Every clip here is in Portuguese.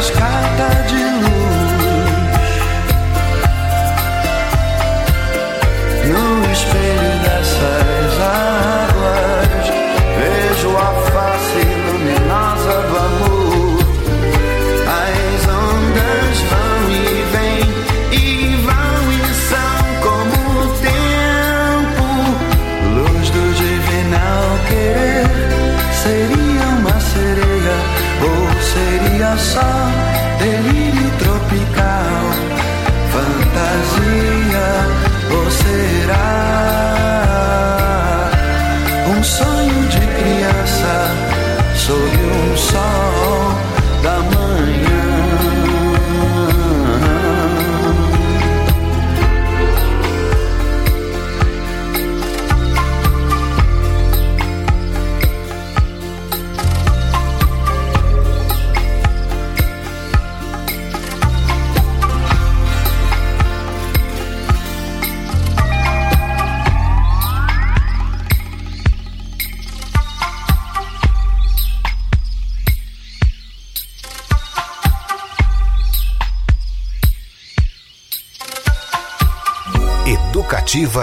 Educativa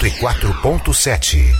104.7.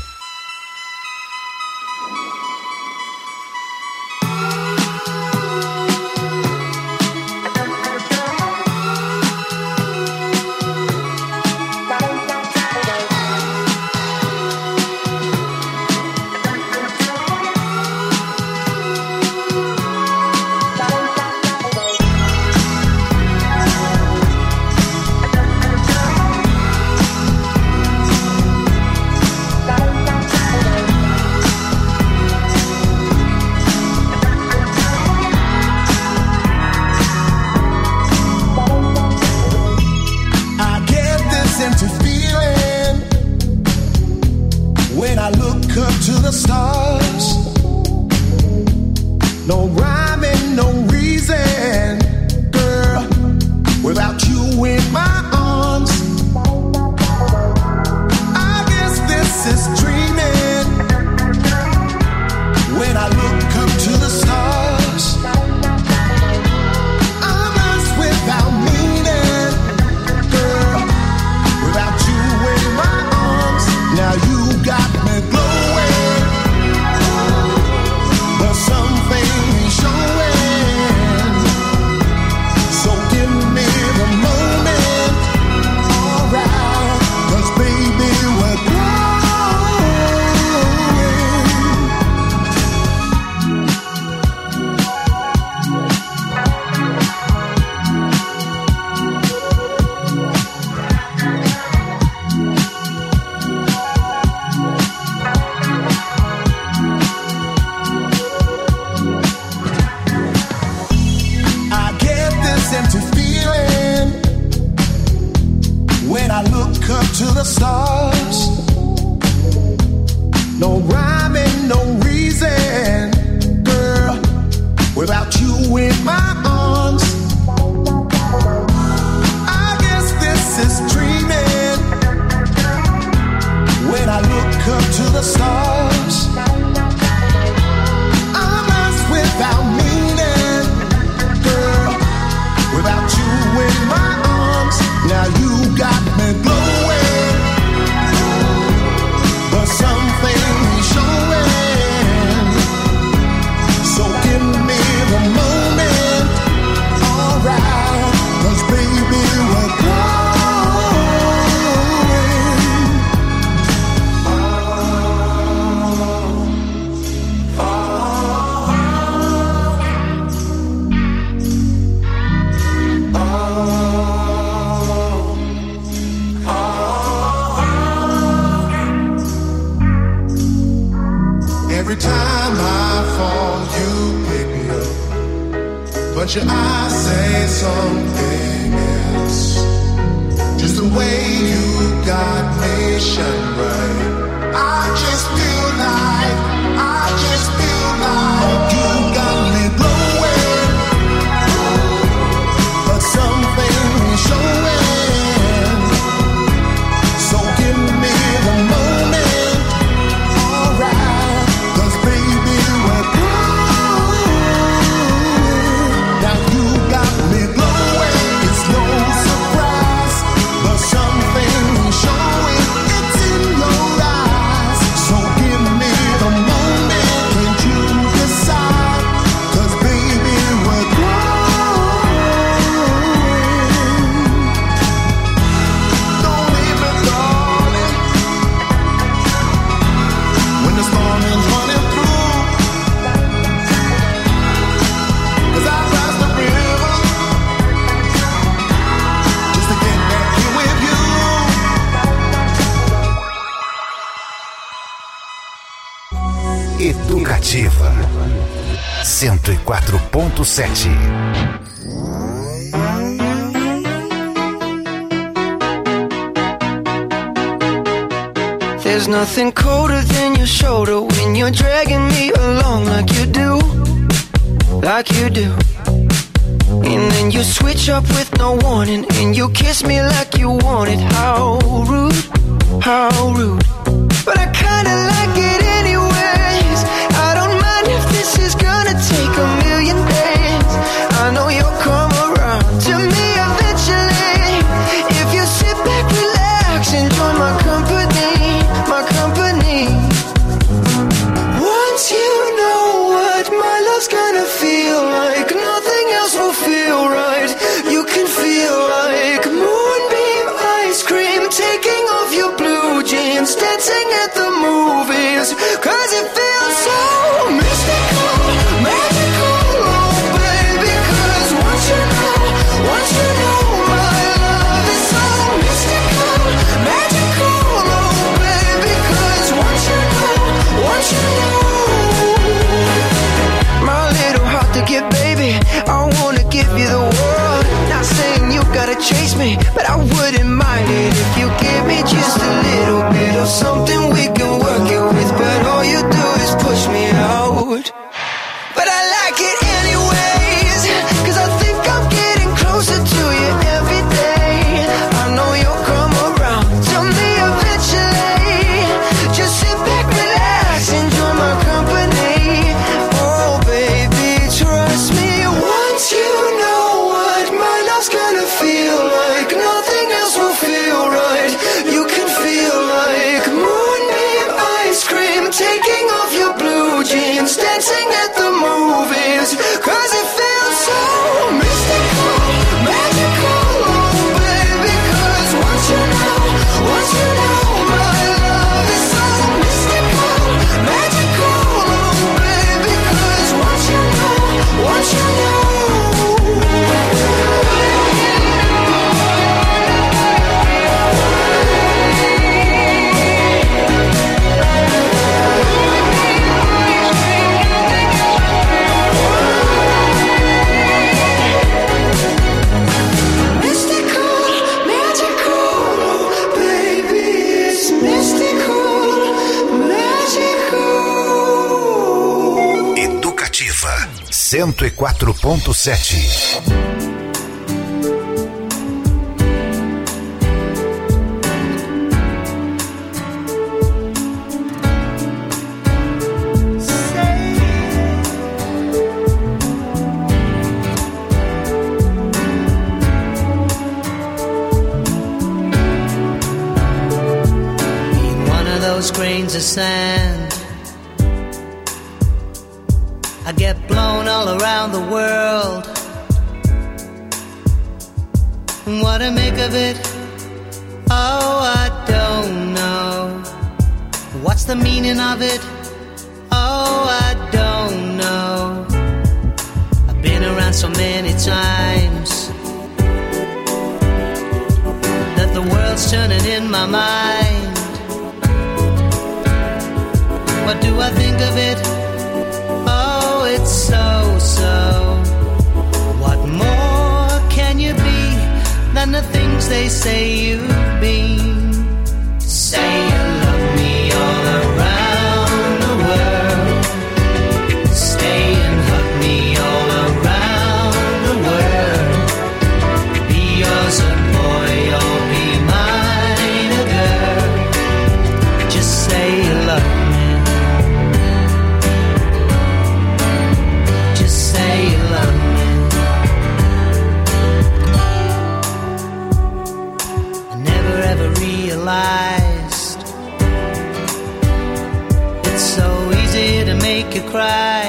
You got Educativa 104.7. There's nothing colder than your shoulder when you're dragging me along like you do, like you do. And then you switch up with no warning, and you kiss me like you want it. How rude, how rude. But I kinda like it anyways. I don't mind if this is gonna take a million days. I know you'll come around to me eventually. If you sit back, relax, enjoy my company, my company. Once you know what my love's gonna feel like, nothing else will feel right. You can feel like moonbeam ice cream, taking off your blue jeans, dancing at the movies, 'cause it feels so mystical, magical, oh baby. 'Cause once you know my love is so mystical, magical, oh baby. 'Cause once you know my little heart to get, baby, I wanna give you the world. Not saying you gotta chase me, but I wouldn't mind it if you give me just a little bit of something we can work it with. But all you do is push me out. But I like it anyways, 'cause I think I'm getting closer to you every day. I know you'll come around to me eventually. Just sit back, relax, enjoy my company. Oh baby, trust me. Once you know what my love's gonna feel like, nothing else will feel right. You can feel like moonbeam ice cream, taking off your blue jeans, dancing at the movies, 'cause it feels so mystical, magical, oh baby. 'Cause once you know my love is so mystical, magical, oh baby. 'Cause once you know mystical, magical, baby, it's mystical, magical. Educativa 104.7. One of those grains of sand, I get blown all around the world. What to make of it? Oh, I don't know. What's the meaning of it? Oh, I don't know. I've been around so many times that the world's turning in my mind. What do I think of it? Oh, it's so. What more can you be than the things they say you've been? Say you love me all around the world. Stay and hug me all around the world. Be yours a boy or be mine a girl. Just say you love me. Realized it's so easy to make you cry.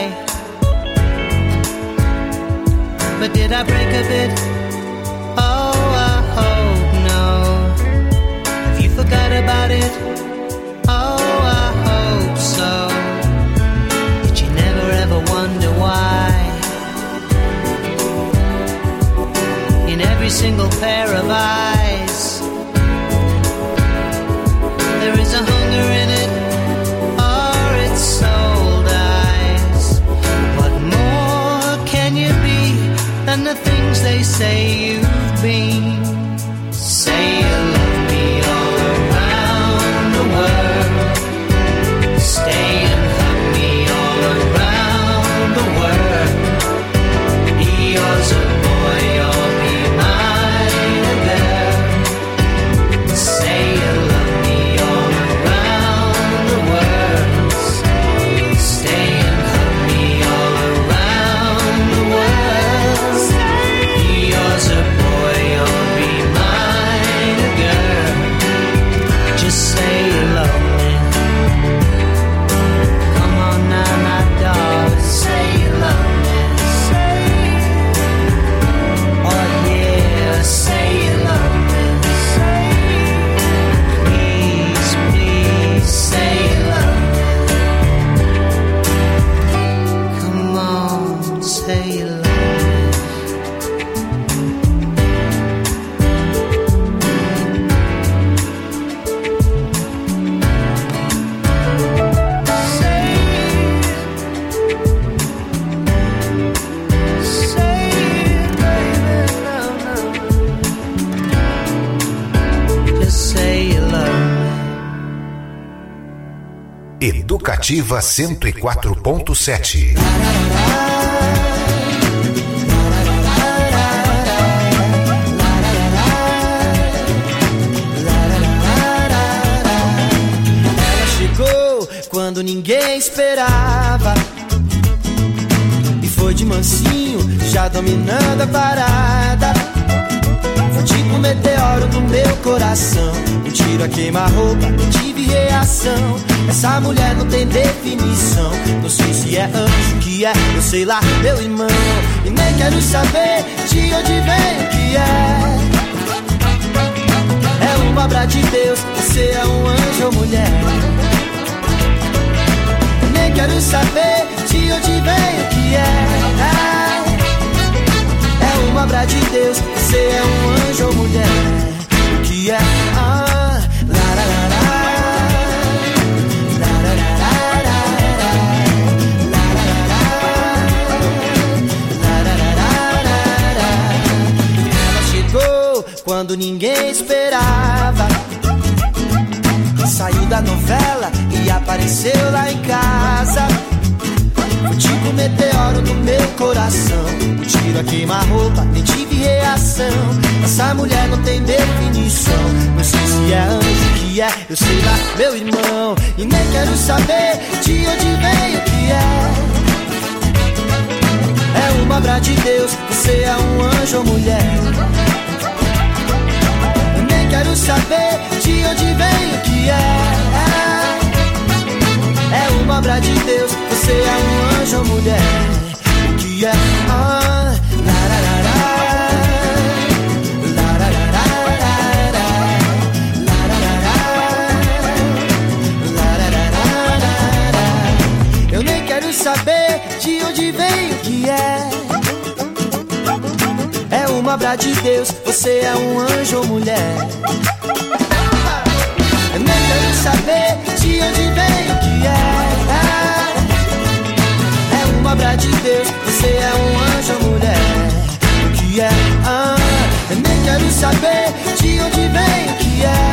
But did I break a bit? Oh, I hope no. If you forgot about it, oh, I hope so. Did you never ever wonder why? In every single pair of eyes, there is a hunger in it, or it's soul died. say hello. Educativa 104.7. Ela chegou quando ninguém esperava e foi de mansinho, já dominando a parada. Foi tipo um meteoro no meu coração, um tiro a queima-roupa, não tive reação. Essa mulher não tem definição, não sei se é anjo, que é, eu sei lá, meu irmão. E nem quero saber de onde vem o que é. É uma obra de Deus, você é um anjo ou mulher. E nem quero saber de onde vem o que é. É uma obra de Deus, você é um anjo ou mulher. O que é? Ela chegou quando ninguém esperava, saiu da novela e apareceu lá em casa. Foi tipo um meteoro no meu coração, um tiro a queima-roupa, nem tive reação. Essa mulher não tem definição, não sei se é anjo, que é, eu sei lá, meu irmão. E nem quero saber de onde vem o que é. É uma obra de Deus, você é um anjo ou mulher. E nem quero saber de onde vem o que é. É uma obra de Deus, você é um anjo ou mulher. O que é? Eu nem quero saber de onde vem o que é. É uma obra de Deus, você é um anjo ou mulher. Eu nem quero saber de onde vem o que é. É uma obra de Deus, você é um anjo ou mulher. O que é? Eu nem quero saber de onde vem o que é.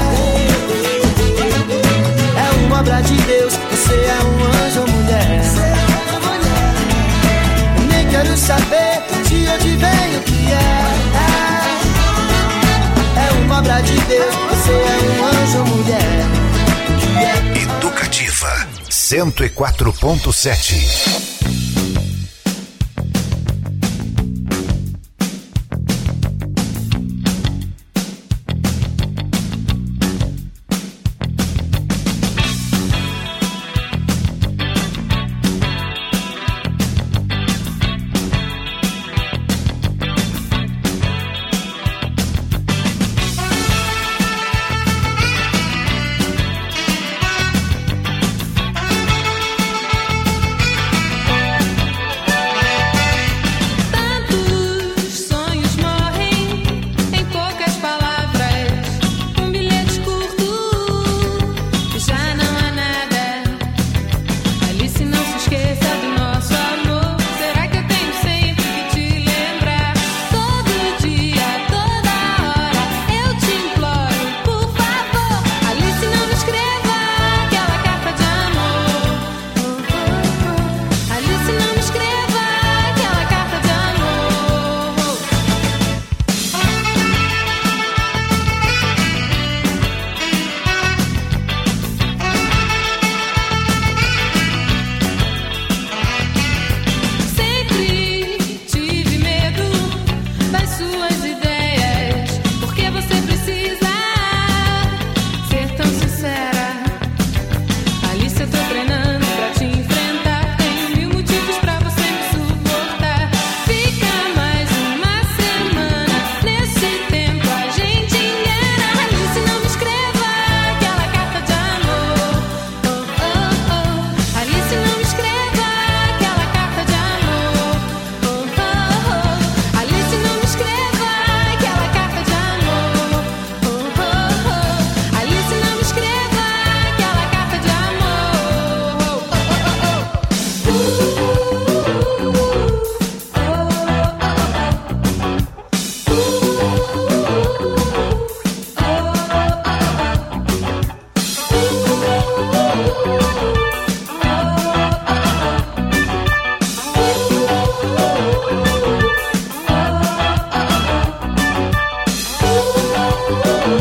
É uma obra de Deus, você é um anjo ou mulher. Eu nem quero saber de onde vem o que é. É uma obra de Deus, você é um anjo ou mulher. Educativa 104.7.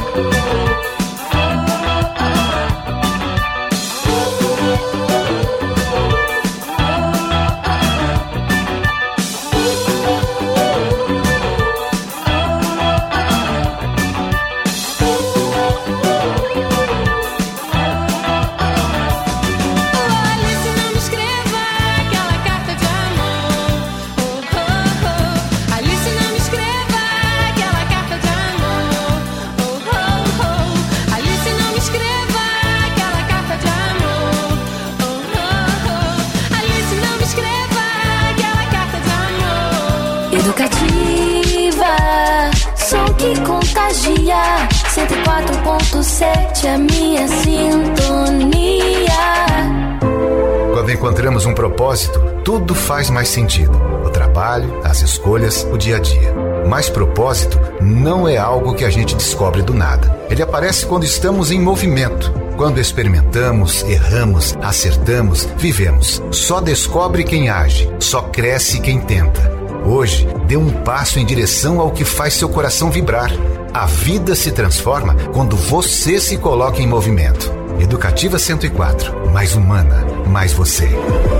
Contagia, 104.7 a minha sintonia. Quando encontramos um propósito, tudo faz mais sentido. O trabalho, as escolhas, o dia a dia. Mas propósito não é algo que a gente descobre do nada. Ele aparece quando estamos em movimento. Quando experimentamos, erramos, acertamos, vivemos. Só descobre quem age, só cresce quem tenta. Hoje, dê um passo em direção ao que faz seu coração vibrar. A vida se transforma quando você se coloca em movimento. Educativa 104. Mais humana, mais você.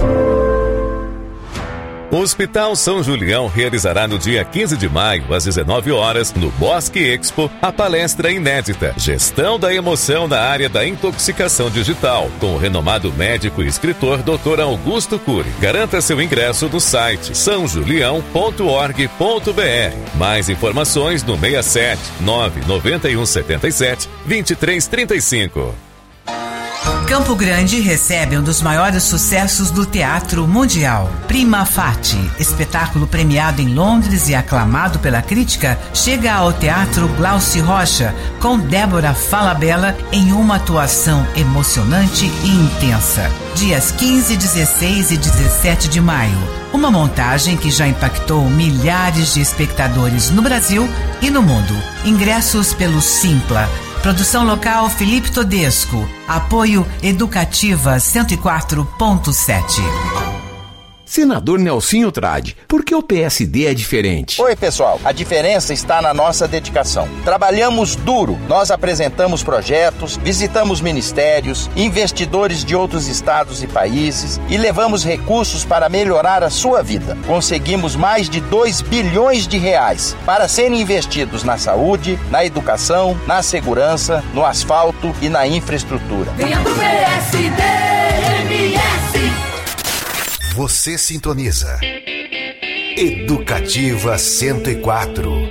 O Hospital São Julião realizará no dia 15 de maio, às 19 horas, no Bosque Expo, a palestra inédita Gestão da Emoção na área da intoxicação digital, com o renomado médico e escritor Dr. Augusto Cury. Garanta seu ingresso no site sãojulião.org.br. Mais informações no 67 991 77 2335. Campo Grande recebe um dos maiores sucessos do teatro mundial. Prima Facie, espetáculo premiado em Londres e aclamado pela crítica, chega ao Teatro Glauci Rocha com Débora Falabella em uma atuação emocionante e intensa. Dias 15, 16 e 17 de maio. Uma montagem que já impactou milhares de espectadores no Brasil e no mundo. Ingressos pelo Simpla. Produção local Felipe Todesco. Apoio Educativa 104.7. Senador Nelsinho Trade, por que o PSD é diferente? Oi, pessoal. A diferença está na nossa dedicação. Trabalhamos duro. Nós apresentamos projetos, visitamos ministérios, investidores de outros estados e países e levamos recursos para melhorar a sua vida. Conseguimos mais de 2 bilhões de reais para serem investidos na saúde, na educação, na segurança, no asfalto e na infraestrutura. Venha pro PSD-MS. Você sintoniza Educativa 104.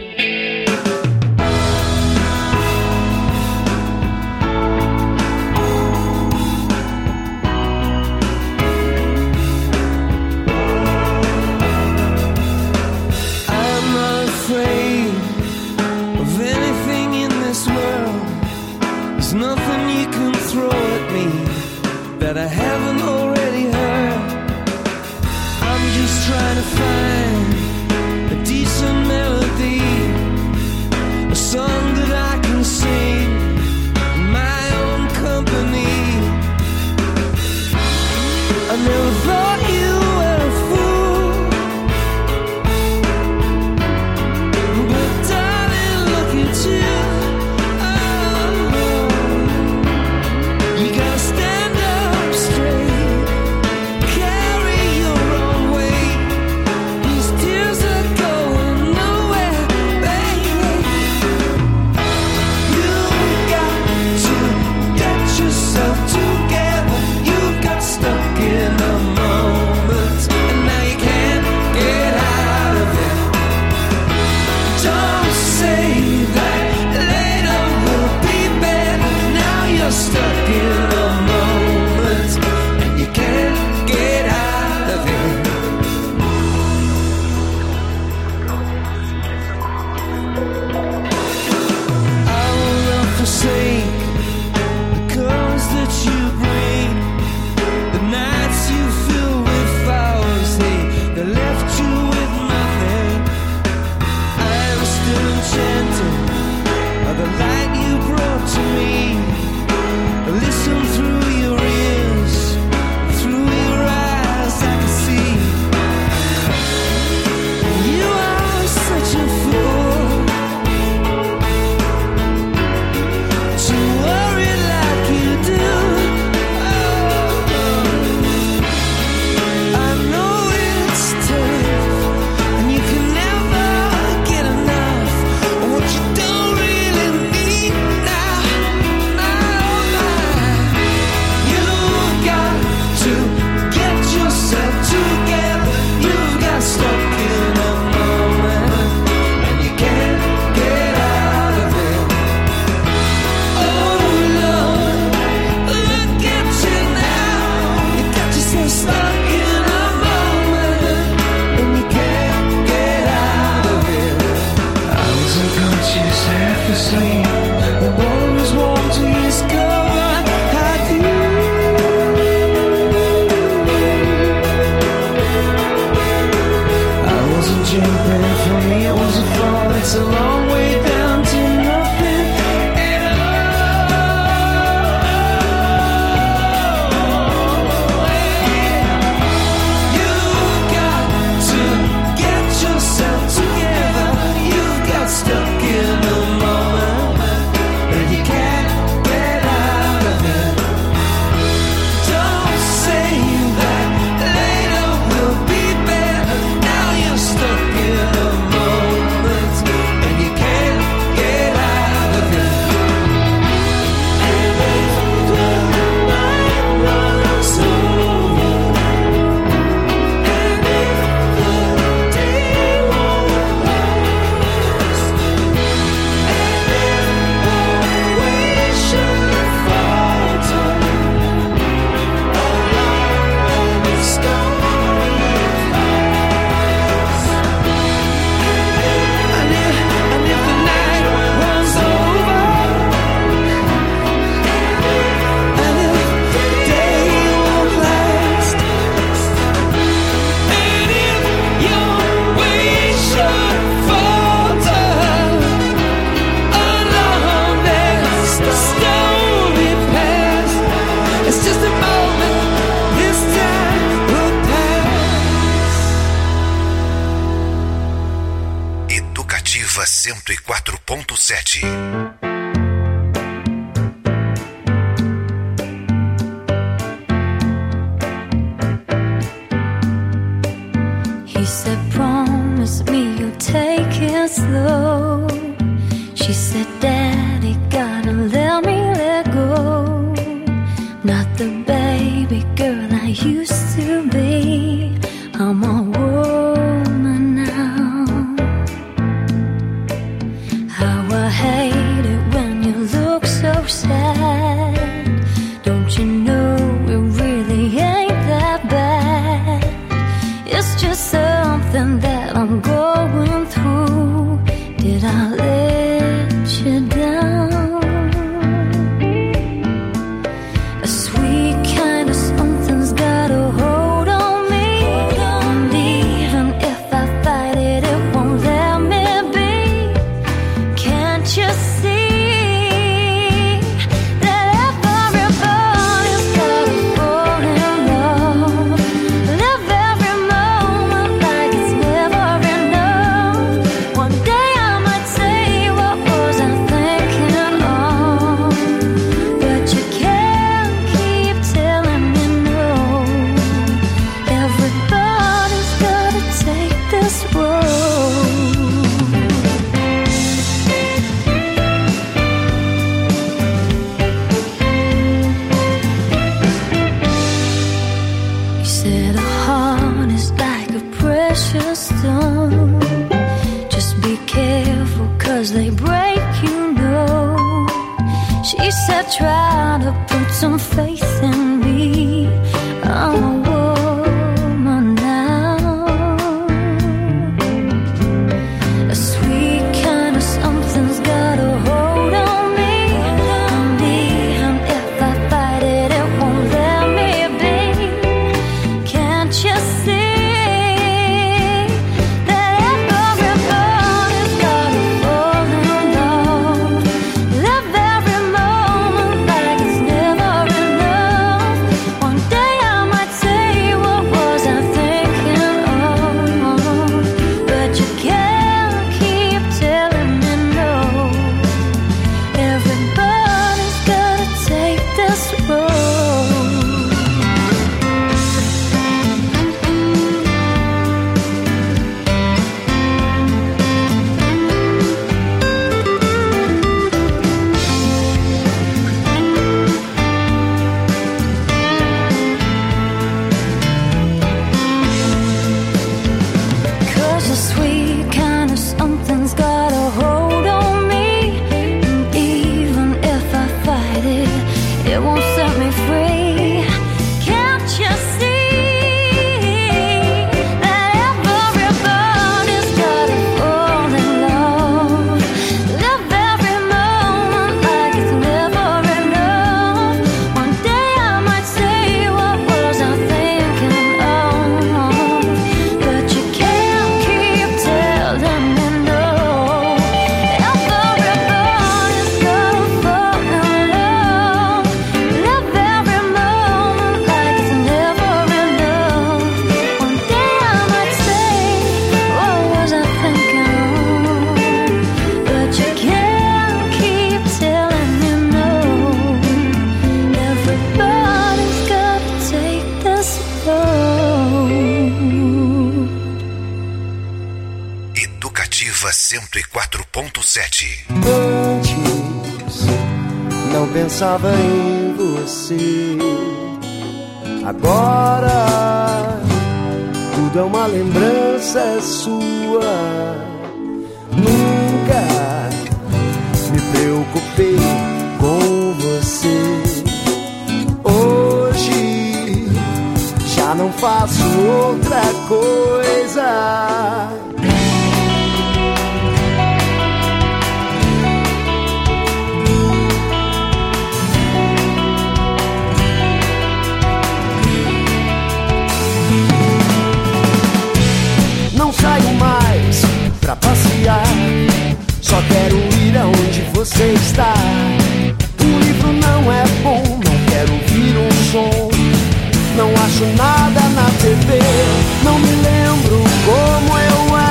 Trying to find a decent melody, a song that I can sing in my own company. I never thought you were a fool, but darling, look at you. Oh, you gotta stand up straight, carry your own weight. 104.7. He said, promise me you'll take it slow. She said, Daddy, gotta let me let go. Not the baby girl I used to be. I'm a woman now. How I hate it when you look so sad. Don't you know it really ain't that bad? It's just something that I'm going through. Did I let you down? A sweet kind of something's got a hold on me. And even if I fight it, it won't let me be. Can't you see that everybody's gotta fall in love? Live every moment like it's never enough. One day I might say, what was I thinking of? But you can't keep telling me no. Everybody's gotta take this road. You said a heart is like a precious stone. Just be careful, 'cause they break, you know. She said, try to put some faith in me. I'm a woman now. A sweet kind of something's got a hold on me. And even if I fight it, it won't let me be. Can't you see that everybody's gotta fall in love? Live every moment like it's never enough. One day I might say, what was I thinking of? But you can't keep telling me no. Everybody's gotta take this road. Cause the sweet kind of something's got a hold on me. And even if I fight it, it won't set me free. Can't you see that everybody's gotta fall in love? Live every moment like it's never enough. One day I might say, what was I thinking of? But you can't keep telling me no. Everybody's gotta fall in love. Live every moment like it's never enough. One day I might say, what was I thinking of? But you can't keep telling me no. Everybody's gotta take this road. Educativa 104.7. Antes não pensava em você. Agora tudo é uma lembrança sua. Nunca me preocupei com você. Hoje já não faço outra coisa. Não saio mais pra passear. Só quero ir aonde você está. O livro não é bom, não quero ouvir um som. Não acho nada na TV. Não me lembro como eu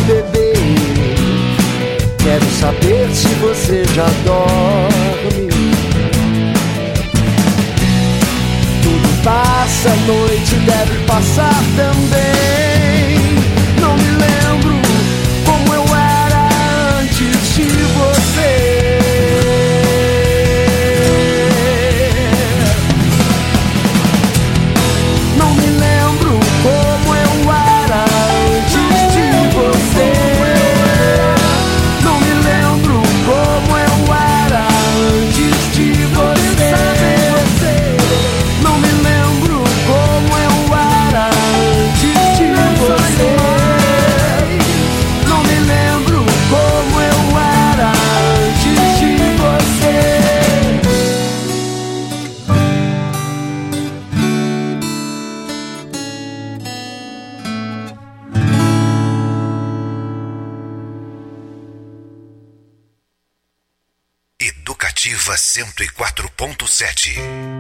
bebê. Quero saber se você já dorme. Tudo passa, a noite deve passar também. Não me lembro como eu era antes de você. Não me lembro como eu era antes de você. Não me lembro como eu era antes de você. Não me lembro como eu era antes de você. Não me lembro como eu era antes de você. Educativa 104.7.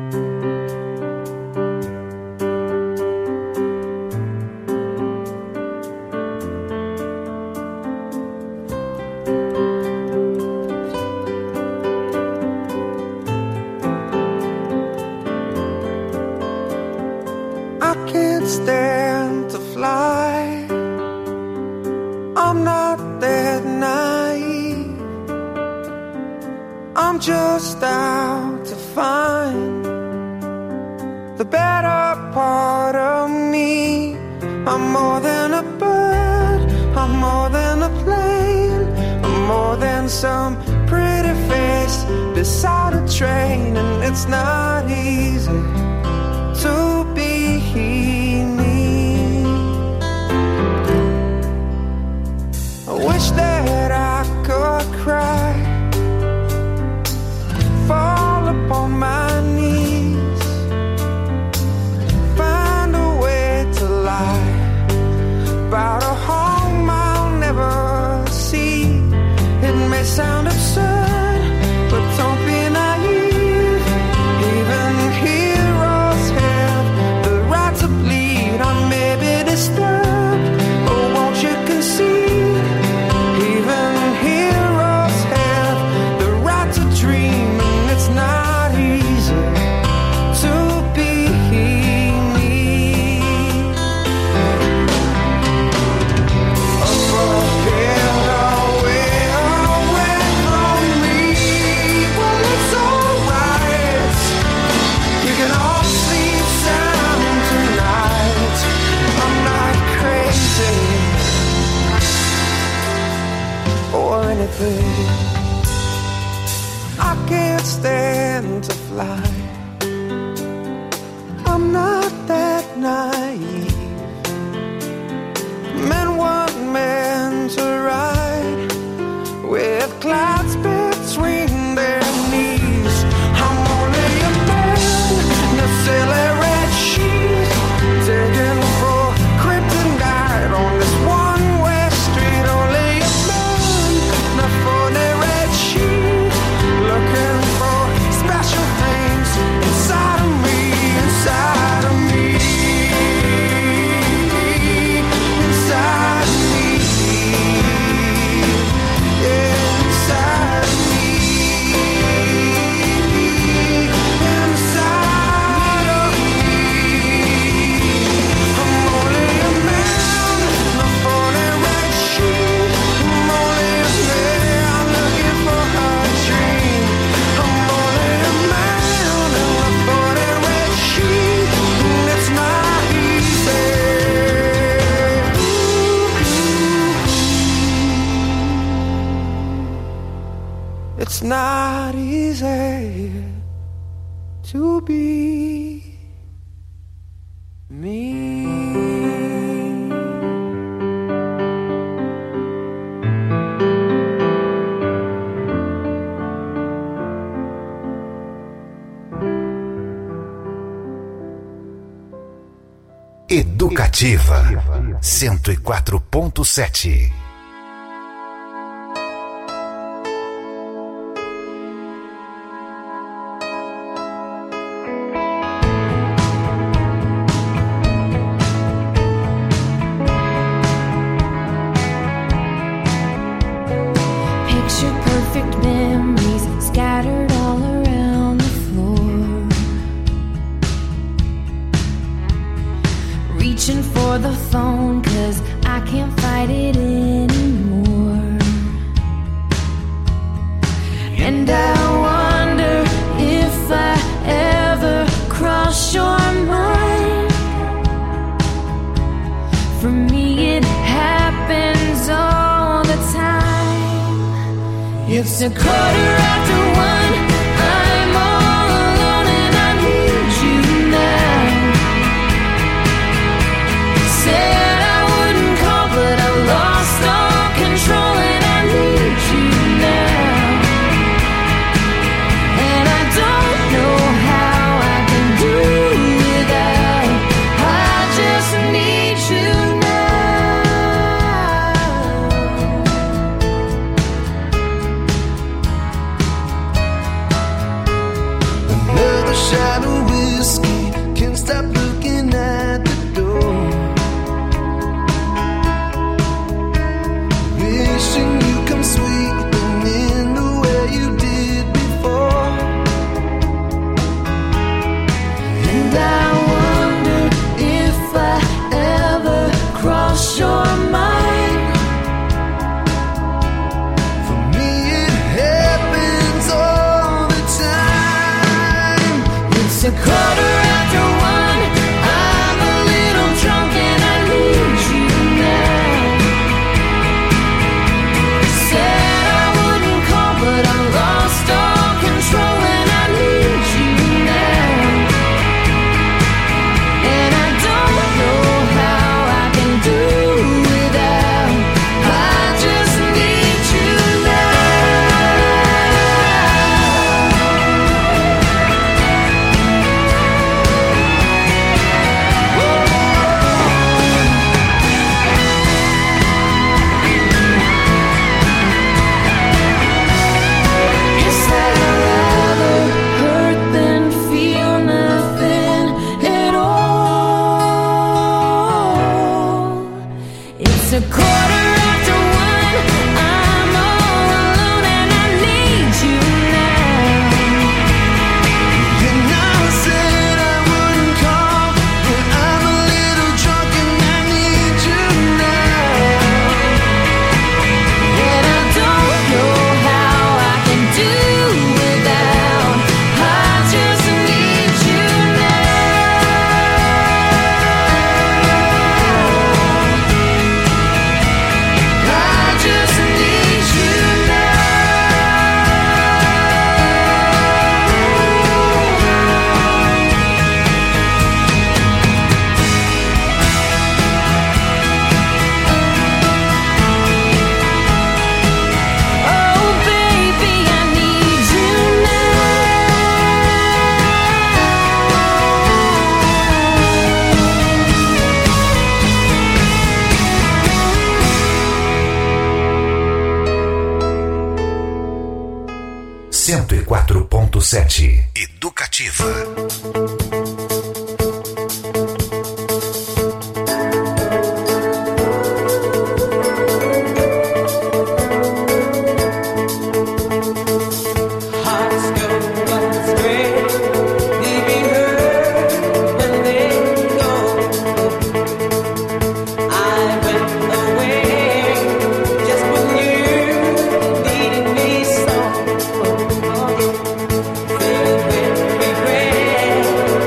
I can't stand to fly. I'm not that naive. I'm just out to find the better part of me. I'm more than a bird, I'm more than a plane, I'm more than some pretty face beside a train. And it's not easy to be me. I wish that I could cry, fall upon my knees, find a way to lie about a home I'll never see. It may sound absurd, but don't be naive. Even heroes have the right to bleed. I may be disturbed, but won't you concede? Even heroes have the right to dream. And it's not easy to be me. Forget away, away from me. Well, it's alright. You can all sleep sound tonight. I'm not crazy or anything. I can't stand to fly. I'm not that naive. Men want men to ride with clouds between their knees. I'm only a man in a silly red sheet, digging for kryptonite on this one-way street. Only a man in a funny red sheet, looking for special things inside of me, inside of me, inside of me, inside of me, inside of me. I'm only a man in a funny red sheet. I'm only a man looking for a dream. I'm only a man in a funny red sheet, and it's not easy. It's not easy to be me. Educativa 104.7. for the phone, 'cause I can't fight it anymore. And I wonder if I ever cross your mind. For me it happens all the time. It's 1:15, I'm all alone and I need you now. Said I wouldn't call, but I lost all control and I need you now. And I don't know how I can do without. I just need you now. Another shot of whiskey, can't stop looking at the door. Wishing you come sweeping in the way you did before. And I wonder if I ever cross your mind. For me it happens all the time. It's 1:15, I'm a little drunk and I need you now. Said I wouldn't call, but I lost all control and I need you now. And I don't know how I can do without. I just need you Guess I'd rather hurt than feel nothing at all. It's 1:15, I'm all alone and I need you now. And I said I wouldn't call, but I'm a little drunk and I need you now. And I don't know how I can do without. I just need you now. I just need you now. Oh baby, I need you now. 104.7 Educativa. Hearts go astray, leaving her when they go. I went away just when you needed me so. Filled with regret,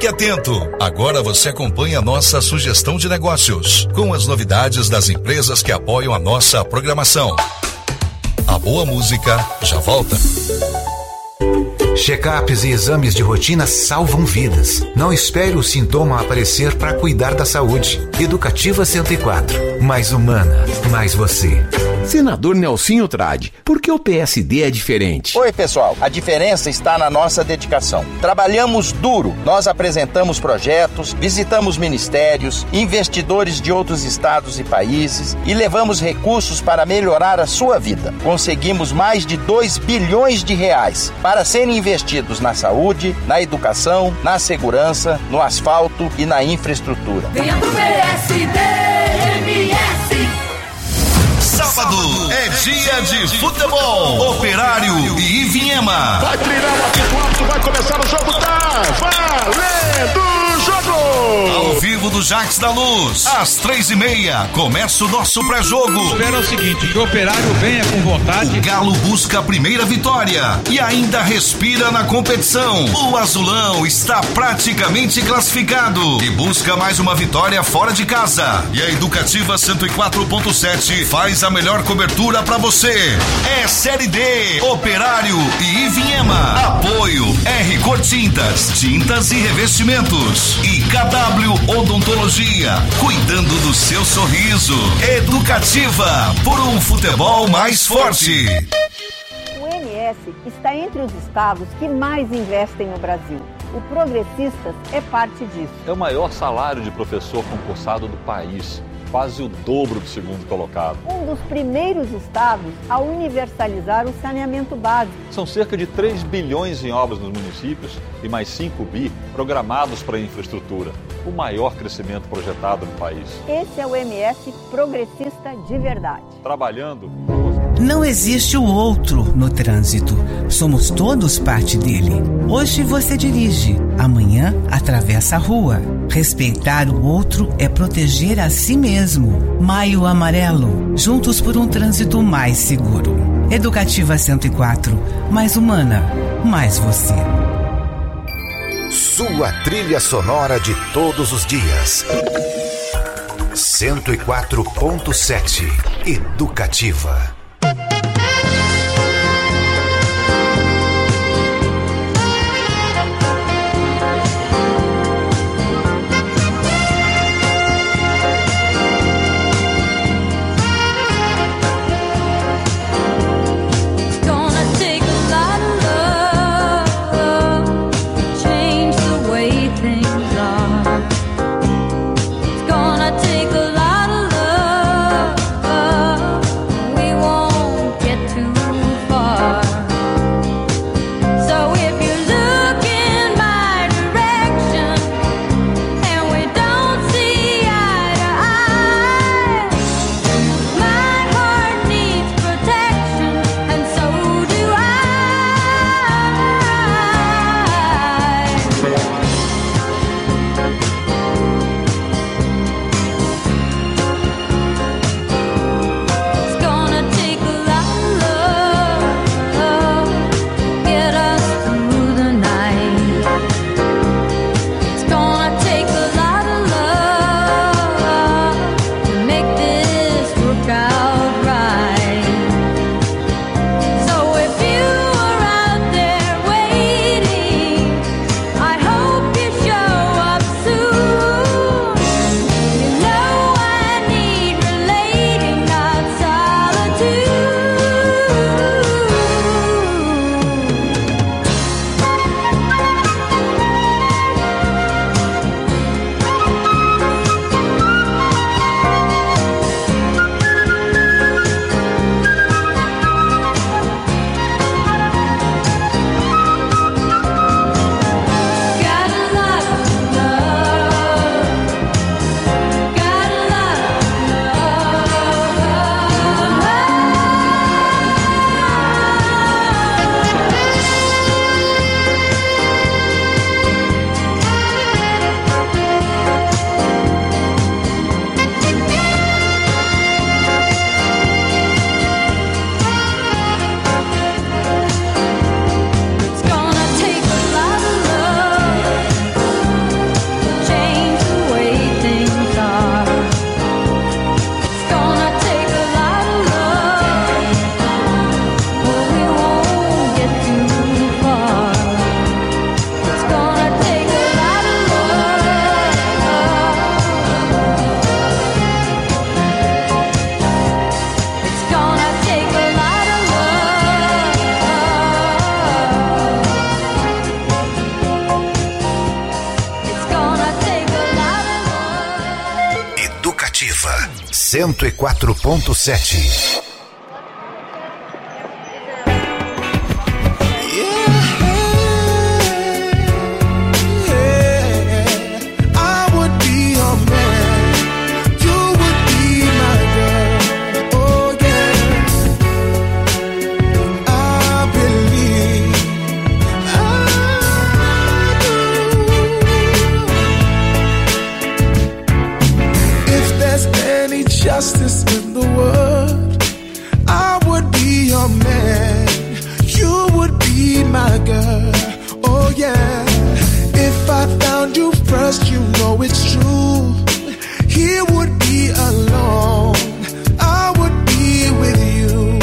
Fique atento. Agora você acompanha a nossa sugestão de negócios, com as novidades das empresas que apoiam a nossa programação. A boa música já volta. Check-ups e exames de rotina salvam vidas. Não espere o sintoma aparecer para cuidar da saúde. Educativa 104. Mais humana, mais você. Senador Nelsinho Trade, por que o PSD é diferente? Oi, pessoal. A diferença está na nossa dedicação. Trabalhamos duro. Nós apresentamos projetos, visitamos ministérios, investidores de outros estados e países e levamos recursos para melhorar a sua vida. Conseguimos mais de 2 bilhões de reais para serem investidos na saúde, na educação, na segurança, no asfalto e na infraestrutura. Venha pro PSDMS. Sábado é dia de futebol. Operário e Ivinhema. Vai trilhar o apito alto, vai começar o jogo, tá valendo o jogo! Ao vivo do Jacques da Luz, às 3h30, começa o nosso pré-jogo. Espera o seguinte, que o Operário venha com vontade. O Galo busca a primeira vitória e ainda respira na competição. O Azulão está praticamente classificado e busca mais uma vitória fora de casa. E a Educativa 104.7 faz a melhor cobertura pra você. É Série D, Operário e Ivinhema. Apoio R Cor Tintas, tintas e revestimentos. E KW Odontologia, cuidando do seu sorriso. Educativa, por um futebol mais forte. O MS está entre os estados que mais investem no Brasil. O Progressistas é parte disso. É o maior salário de professor concursado do país, quase o dobro do segundo colocado. Um dos primeiros estados a universalizar o saneamento básico. São cerca de 3 bilhões em obras nos municípios e mais 5 bi programados para a infraestrutura. O maior crescimento projetado no país. Esse é o MS progressista de verdade. Trabalhando. Não existe o outro no trânsito. Somos todos parte dele. Hoje você dirige, amanhã atravessa a rua. Respeitar o outro é proteger a si mesmo. Maio Amarelo. Juntos por um trânsito mais seguro. Educativa 104. Mais humana, mais você. Sua trilha sonora de todos os dias. 104.7 Educativa. We want 104.7. Justice in the world, I would be your man, you would be my girl, oh yeah. If I found you first, you know it's true, he would be alone, I would be with you.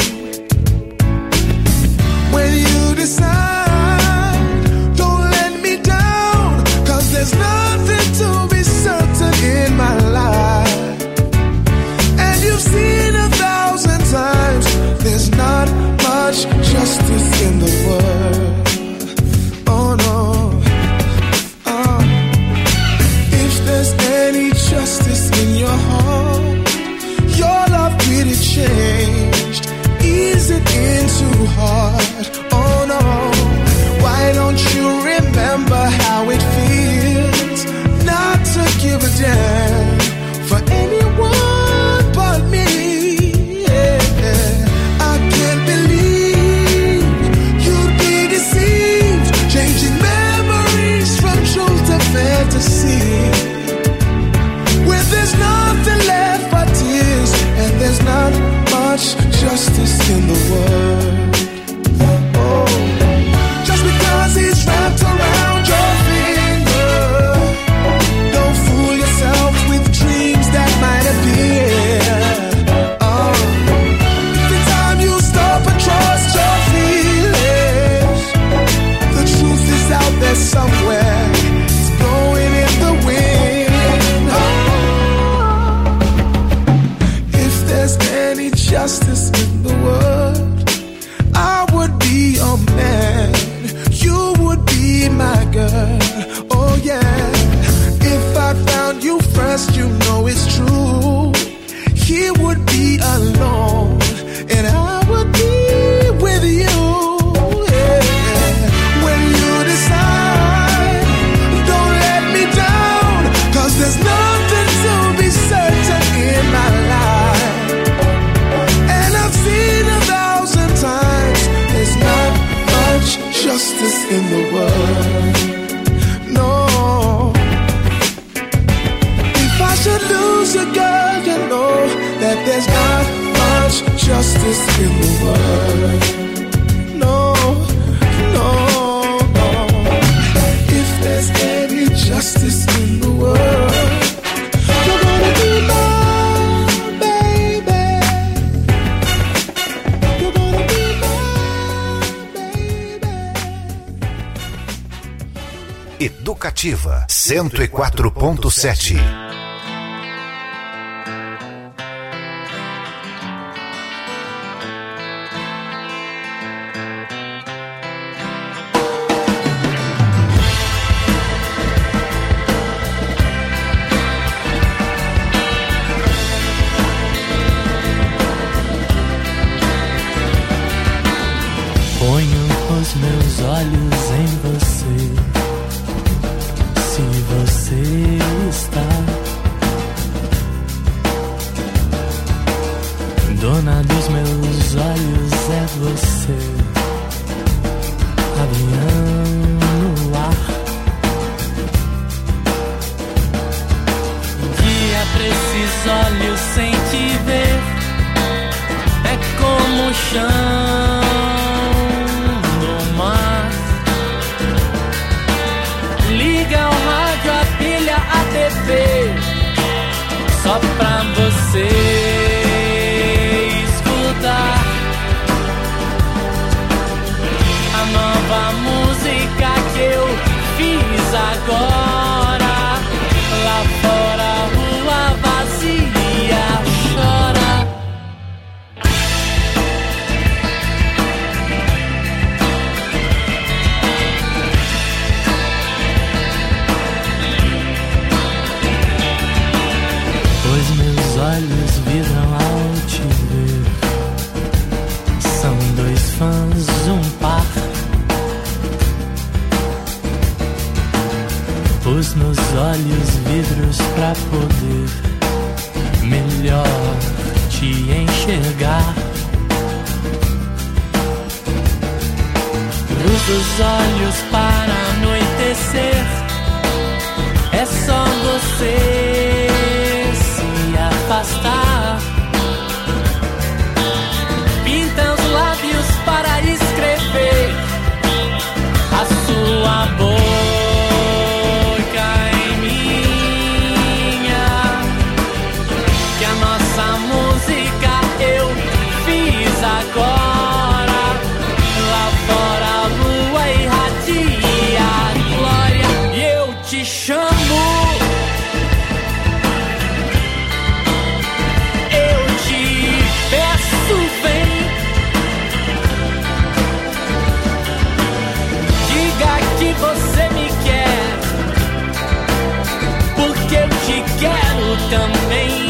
When you decide, don't let me down, 'cause there's nothing to be certain in my life. You've seen 1,000 times, there's not much justice in the world. Oh no. If there's any justice in your heart, your love really changed. Ease it into heart. Oh no. Why don't you remember how it feels not to give a damn for anyone but me? Yeah. I can't believe you'd be deceived, changing memories from truth to fantasy. When there's nothing left but tears, and there's not much justice in the world. Oh. Just because he's wrapped around your finger, don't fool yourself with dreams that might appear. The time you stop and trust your feelings, the truth is out there somewhere, it's blowing in the wind. If there's any justice in the world, I would be your man, you would be my girl, oh yeah. If I found you first, you know it's true, he would be alone, and I would be with you, yeah. When you decide, don't let me down, 'cause there's nothing to be certain in my life. And I've seen 1,000 times, there's not much justice in the world. No. If I should lose a girl, you know that there's not much justice in the world. No, no, no. If there's any justice in the world, you're gonna be mine, baby. You're gonna be mine, baby. Educativa 104.7. Ponho os meus olhos em você, se você está. Dona dos meus olhos é você, avião no ar. Guia pra esses olhos sem te ver, é como o chão no mar. Liga o rádio, a pilha, a TV, só pra você escutar a nova música que eu fiz agora. Lá fora a rua vazia chora. te enxergar. Luz dos olhos para anoitecer, é só você se afastar. Pinta os lábios para escrever a sua boca em minha, que a nossa música eu fiz agora. Lá fora a lua irradia a glória e eu te chamo. Eu te peço, vem. Diga que você me quer, porque eu te quero também.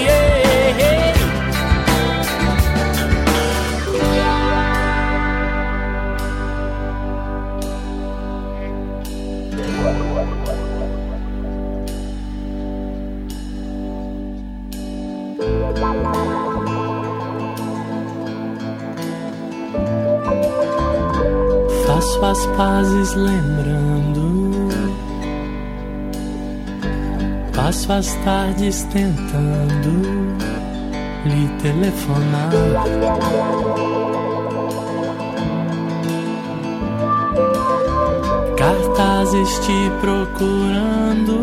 Faço as pazes lembrando, passo as tardes tentando lhe telefonar. Cartazes te procurando,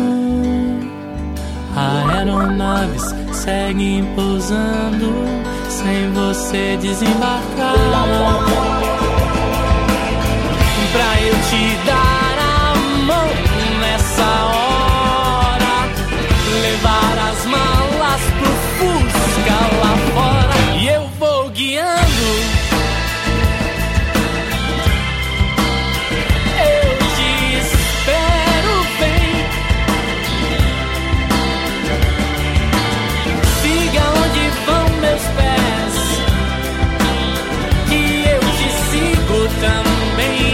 aeronaves seguem pousando sem você desembarcar. Pra eu te dar a mão nessa hora, levar as malas pro Fusca lá fora, e eu vou guiando. Eu te espero, vem. Siga onde vão meus pés, que eu te sigo também.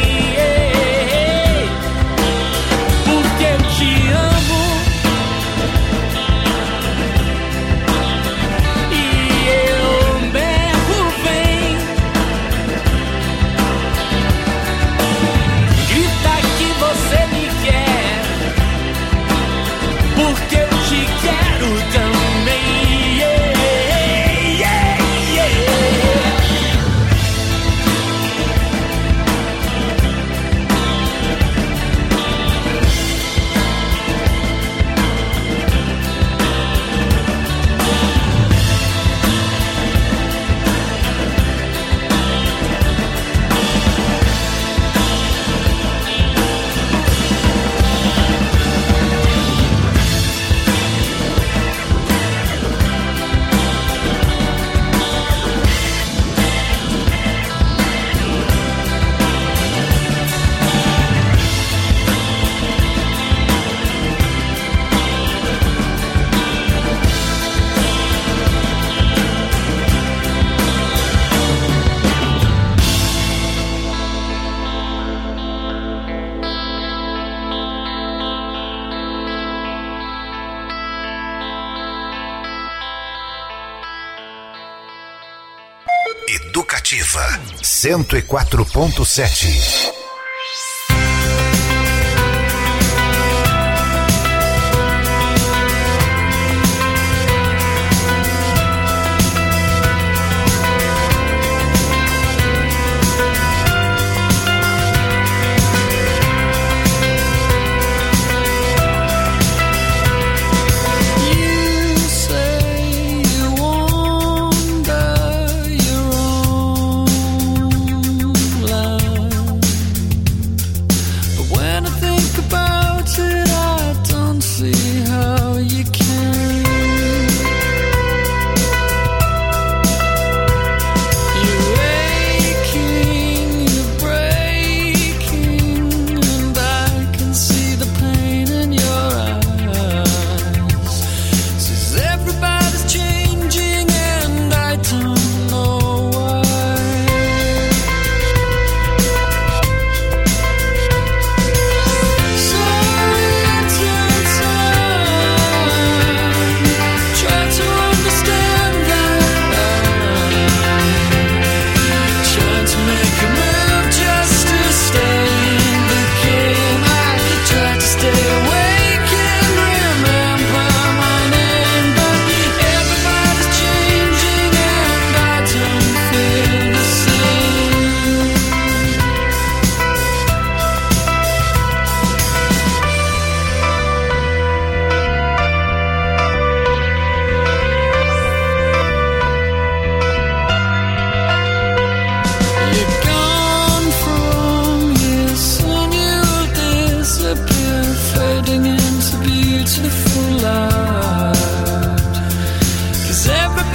Educativa 104.7.